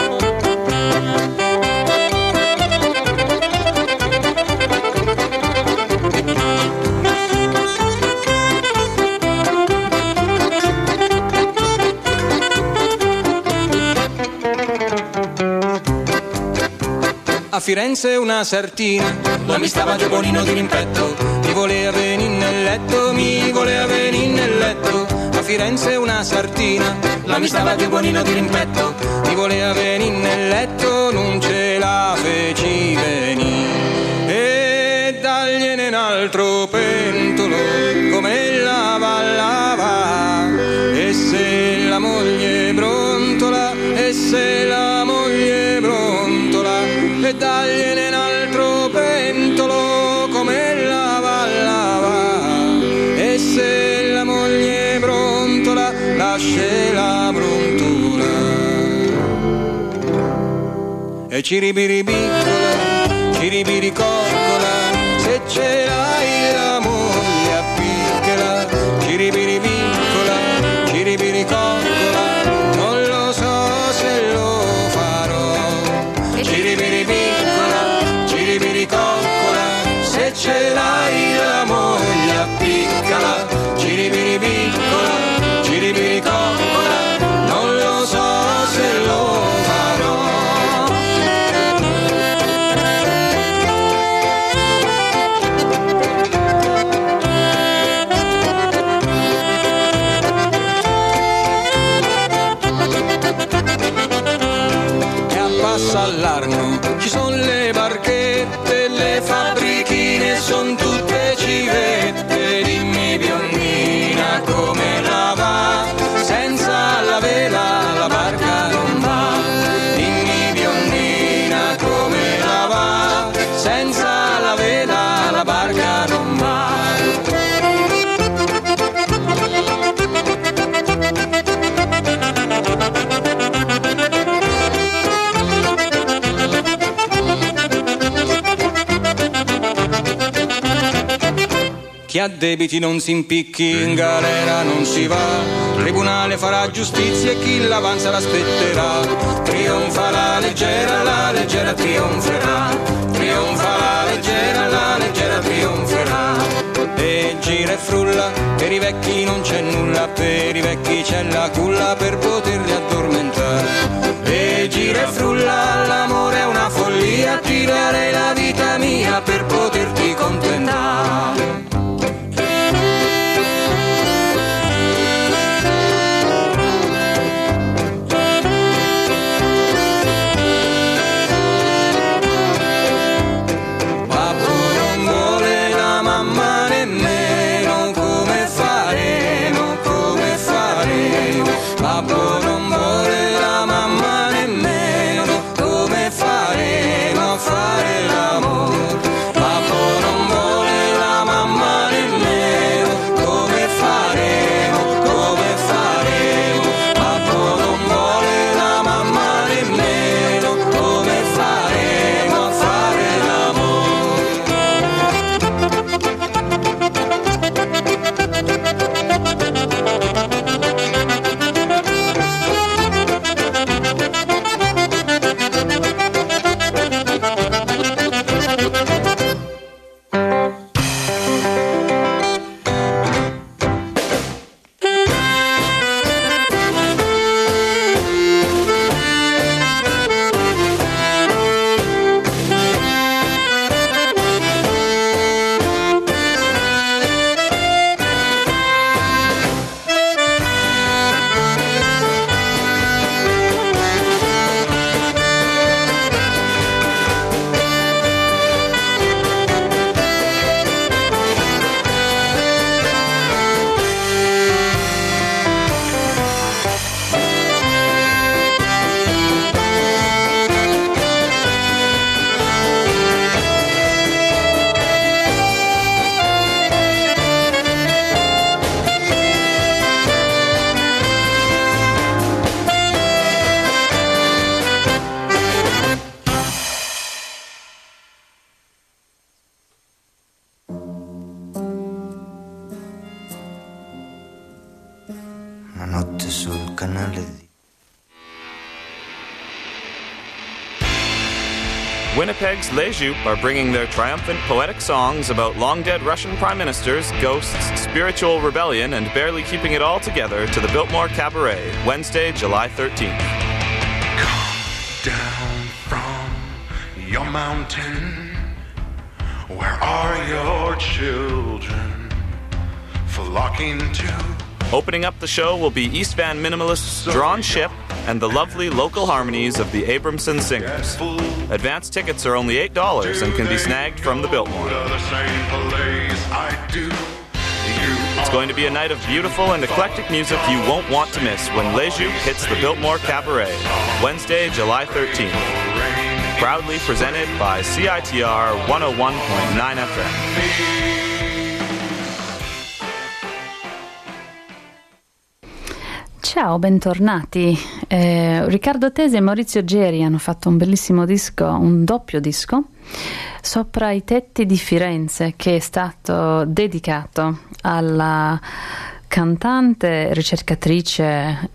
A Firenze una sartina, la mi stava Giovanino di rimpetto, mi voleva venire nel letto, mi voleva venire nel letto. A Firenze una sartina, la mi stava Giovanino di rimpetto, mi voleva venire nel letto, non ce la feci venire. E dagliene un altro pentolo, come lava, e se la moglie brontola, e se la moglie brontola, e dagliene un altro pentolo come lava, e se la moglie brontola, lascia brontola. E ciribiribiccola, ciribiricoccola, se ce l'hai la moglie appiccola. Ciribiribiccola, ciribiricoccola, non lo so se lo farò. Ciribiribiccola, ciribiricoccola, se ce l'hai la moglie appiccala. Ciribiribiccola, ciribiricoccola, non lo so se lo farò. E abbassa all'Arno ci sono le barchette, le fabbrichine son tutte civette. Dimmi biondina come la va, senza la vela la barca non va. Dimmi biondina come la va, senza la vela la barca non va. Chi ha debiti non si impicchi, in galera non si va, tribunale farà giustizia e chi l'avanza l'aspetterà. Trionfa la leggera trionferà, trionfa la leggera trionferà. E gira e frulla, per i vecchi non c'è nulla, per i vecchi c'è la culla per poterli addormentare. E gira e frulla, Winnipeg's Les Jupes are bringing their triumphant poetic songs about long-dead Russian prime ministers, ghosts, spiritual rebellion, and barely keeping it all together to the Biltmore Cabaret, Wednesday, July 13th. Come down from your mountain. Where are your children flocking to? Opening up the show will be East Van Minimalists' Drawn Ship and the lovely local harmonies of the Abramson Singers. Advance tickets are only $8 and can be snagged from the Biltmore. It's going to be a night of beautiful and eclectic music you won't want to miss when Les Jupes hits the Biltmore Cabaret, Wednesday, July 13th. Proudly presented by CITR 101.9 FM. Ciao, bentornati. Riccardo Tesi e Maurizio Geri hanno fatto un bellissimo disco, un doppio disco, Sopra i tetti di Firenze, che è stato dedicato alla cantante, ricercatrice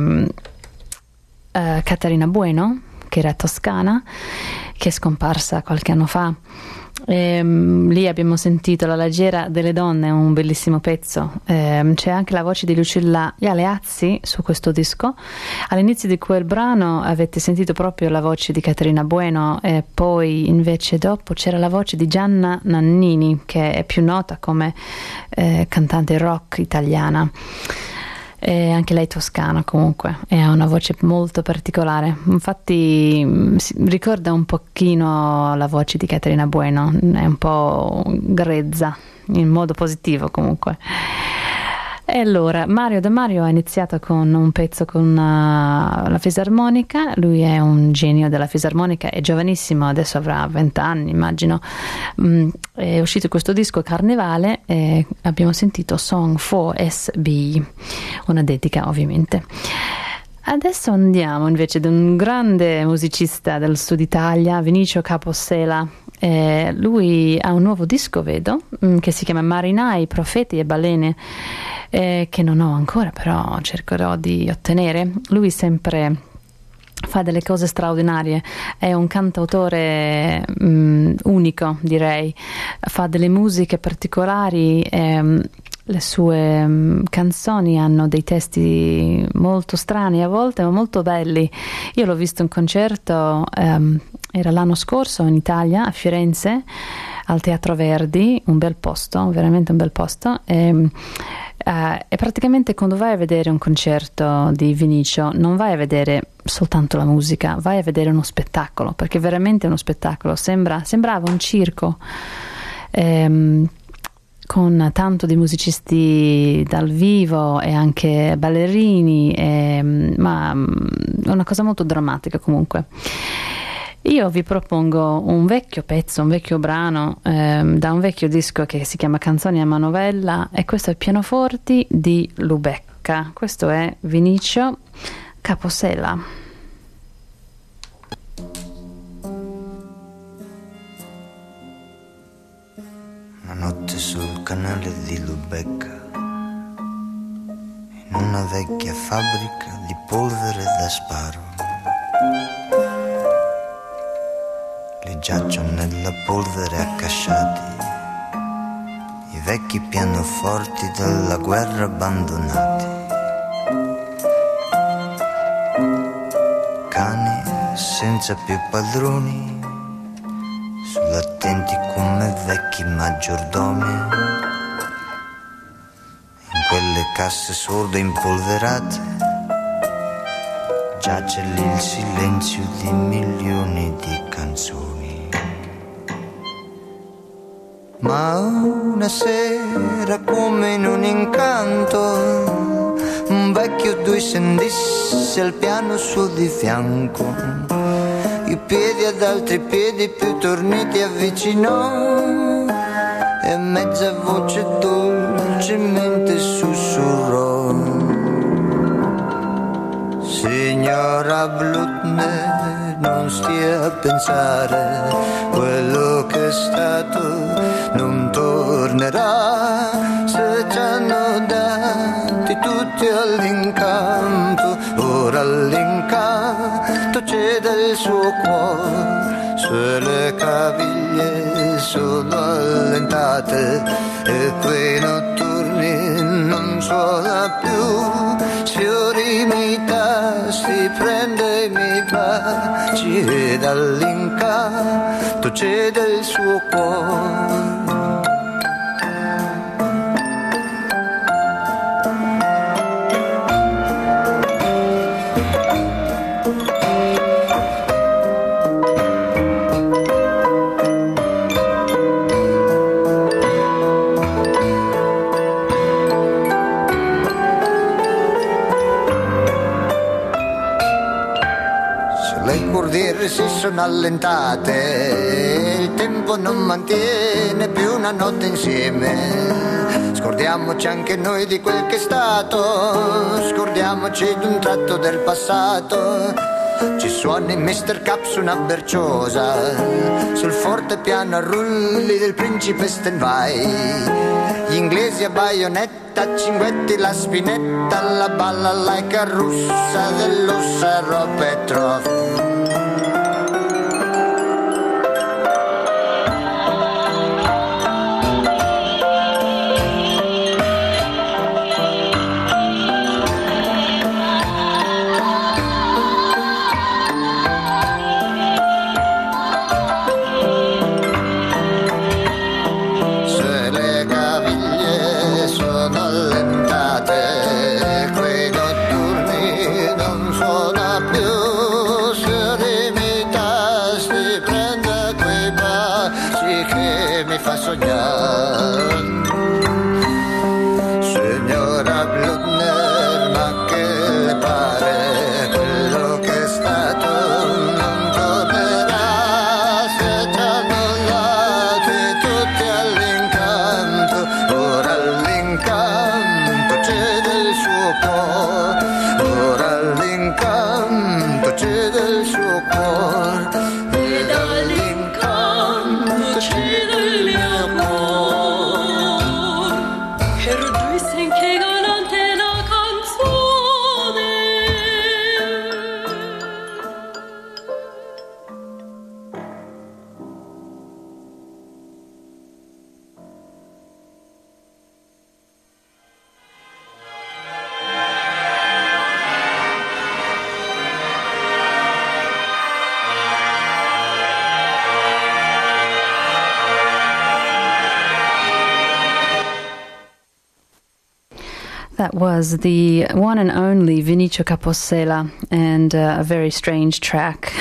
Caterina Bueno, che era toscana, che è scomparsa qualche anno fa. Lì abbiamo sentito La leggera delle donne, un bellissimo pezzo. C'è anche la voce di Lucilla Ialeazzi su questo disco. All'inizio di quel brano avete sentito proprio la voce di Caterina Bueno, e poi invece dopo c'era la voce di Gianna Nannini, che è più nota come cantante rock italiana. Anche lei toscana comunque, e ha una voce molto particolare, infatti ricorda un pochino la voce di Caterina Bueno, è un po' grezza in modo positivo comunque. E allora Mario De Mario ha iniziato con un pezzo con la fisarmonica. Lui è un genio della fisarmonica, è giovanissimo, adesso avrà 20 anni immagino. È uscito questo disco Carnevale e abbiamo sentito Song for SB, una dedica ovviamente. Adesso andiamo invece ad un grande musicista del sud Italia, Vinicio Capossela. Lui ha un nuovo disco, vedo, che si chiama Marinai, Profeti e Balene, che non ho ancora, però cercherò di ottenere. Lui sempre fa delle cose straordinarie, è un cantautore unico, direi, fa delle musiche particolari. Le sue canzoni hanno dei testi molto strani a volte, ma molto belli. Io l'ho visto in concerto, era l'anno scorso in Italia, a Firenze, al Teatro Verdi, un bel posto, veramente un bel posto. E praticamente quando vai a vedere un concerto di Vinicio non vai a vedere soltanto la musica, vai a vedere uno spettacolo, perché è veramente uno spettacolo, sembrava un circo, con tanto di musicisti dal vivo e anche ballerini, ma è una cosa molto drammatica comunque. Io vi propongo un vecchio pezzo, un vecchio brano da un vecchio disco che si chiama Canzoni a manovella, e questo è Pianoforti di Lubecca. Questo è Vinicio Capossela. Una notte sul canale di Lubecca, in una vecchia fabbrica di polvere da sparo. Lì giacciono nella polvere accasciati i vecchi pianoforti della guerra abbandonati. Cani senza più padroni, sull'attenti come vecchi maggiordomi. In quelle casse sorde impolverate giace lì il silenzio di milioni di canzoni. Ma una sera, come in un incanto, un vecchio duecentisse al piano suo di fianco, i piedi ad altri piedi più torniti avvicinò e mezza voce dolcemente sussurrò: Signora Blutner, non stia a pensare, quello che è stato non tornerà. Se ci hanno dati tutti all'incanto, ora all'incanto cede il suo cuore se le caviglie sono allentate e quei notturni non suona più, sfiori mi tasti, prende i miei baci e dall'incanto cede il suo cuore. Si sono allentate, il tempo non mantiene più una notte insieme. Scordiamoci anche noi di quel che è stato, scordiamoci di un tratto del passato. Ci suoni Mr. Caps una berciosa, sul forte piano a rulli del principe Stenvai. Gli inglesi a baionetta, Cinguetti la spinetta, la balla laica russa dell'Ussaro Petrov. Signora Bludner, ma che le pare? Quello che è stato non tornerà. Siete annullati tutti all'incanto, ora l'incanto cede il suo cuore, ora l'incanto cede il suo cuore, e dall'incanto cede il mio cuore. That was the one and only Vinicio Capossela, and a very strange track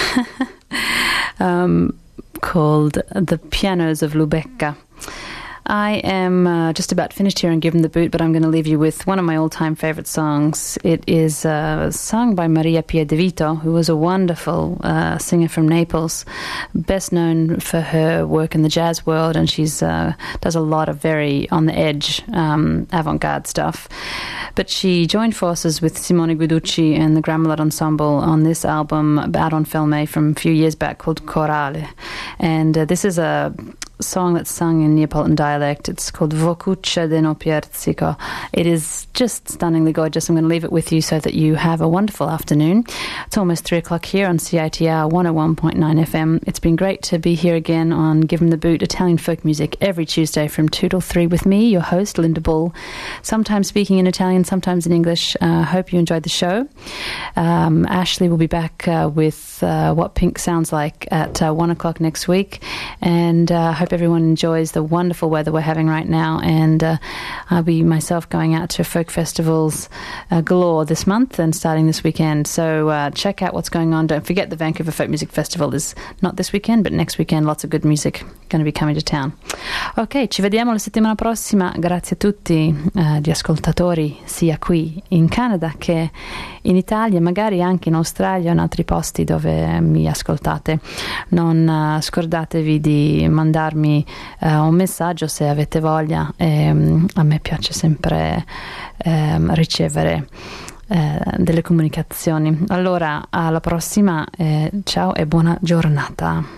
called The Pianos of Lubecca. I am just about finished here and given the boot, but I'm going to leave you with one of my all-time favorite songs. It is sung by Maria Pia De Vito, who was a wonderful singer from Naples, best known for her work in the jazz world, and she's does a lot of very on-the-edge avant-garde stuff. But she joined forces with Simone Guiducci and the Gramelot Ensemble on this album out on Filme from a few years back called Corale. And this is a song that's sung in Neapolitan dialect. It's called Vocuccia de no Pierzico. It is just stunningly gorgeous. I'm going to leave it with you so that you have a wonderful afternoon. It's almost 3 o'clock here on CITR 101.9 FM. It's been great to be here again on Give 'em the Boot, Italian folk music, every Tuesday from 2 till 3 with me, your host, Linda Bull, sometimes speaking in Italian, sometimes in English. Hope you enjoyed the show. Ashley will be back with What Pink Sounds Like at 1 o'clock next week, and hope everyone enjoys the wonderful weather we're having right now, and I'll be myself going out to folk festivals galore this month and starting this weekend, so check out what's going on. Don't forget the Vancouver Folk Music Festival is not this weekend but next weekend. Lots of good music going to be coming to town. Ok, ci vediamo la settimana prossima. Grazie a tutti gli ascoltatori sia qui in Canada che in Italia, magari anche in Australia o in altri posti dove mi ascoltate. Non scordatevi di mandarmi un messaggio se avete voglia. A me piace sempre ricevere delle comunicazioni. Allora, alla prossima, ciao e buona giornata.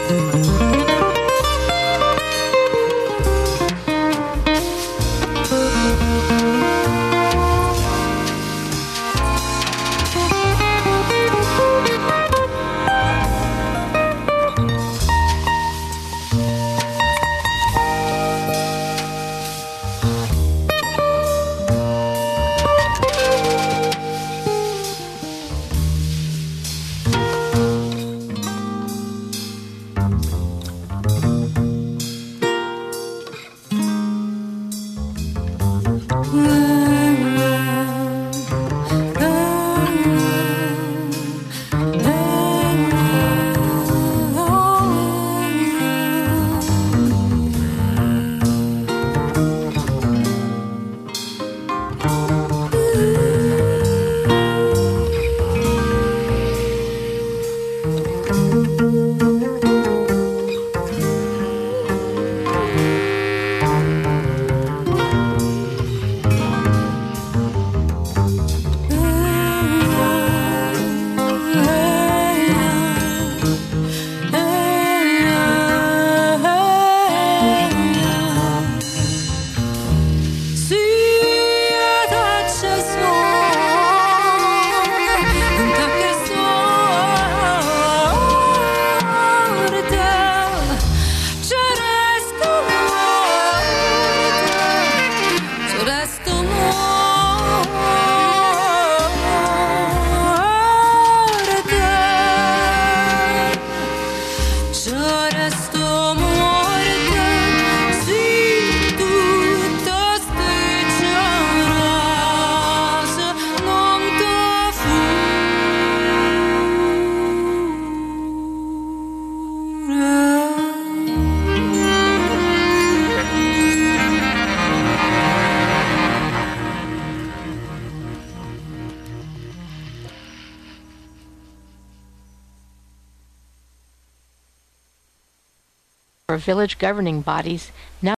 Village governing bodies now